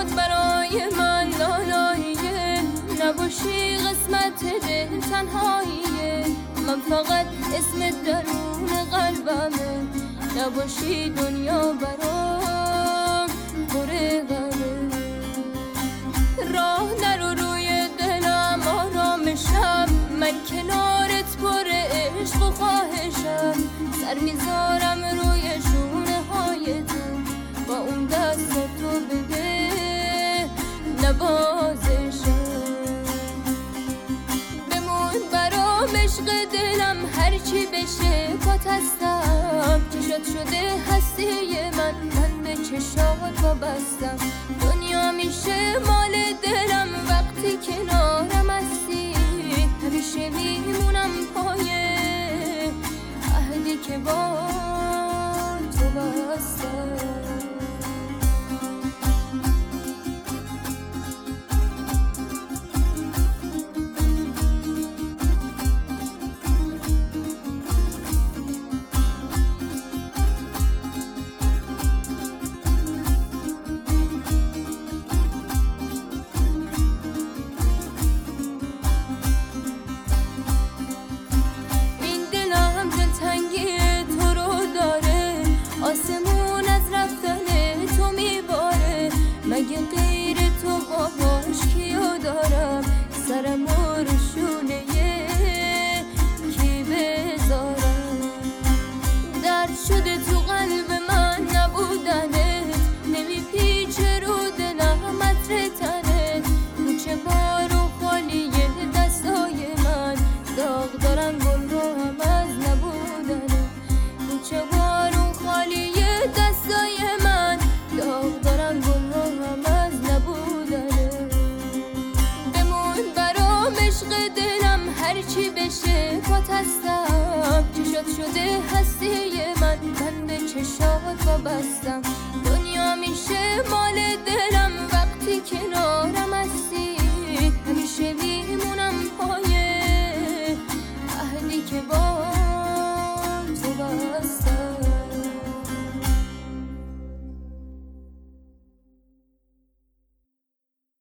بمون برای من لالاییه، نباشی قسمت دل تنهاییه. من فقط اسم درون قلبمه، نباشی دنیا برام پر غمه. راه نرو روی دلم آرامشم، من کنارت پر عشق و خواهشم. سر میذارم روی شونه های تو، با اون دست تو بده نوازشم. بمون برام عشق دلم، هرچی بشه پات هستم. چشات شده هستی من به چشات وابستم. دنیا میشه مال دلم وقتی کنارم هستی. همیشه میمونم پایه عهدی که با تو بستم. آسمون از رفتن تو میباره، مگه غیر تو باهاش کیو دارم؟ سرم رو شونه کی بذارم؟ درد شده تو قلب من نبودنت، نمیپیچه رو دلم عطر تنت. کوچه بار و خالیه دستای من، داغ دارن گل رو هم از نبودنت. کوچه بار خالیه دستای من، داغ دارن گل رو هم از نبودنه. بمون برام عشق دلم، هرچی بشه پات هستم. چشات شده هستی من به چشات وابستم. دنیا میشه مال دلم وقتی کنار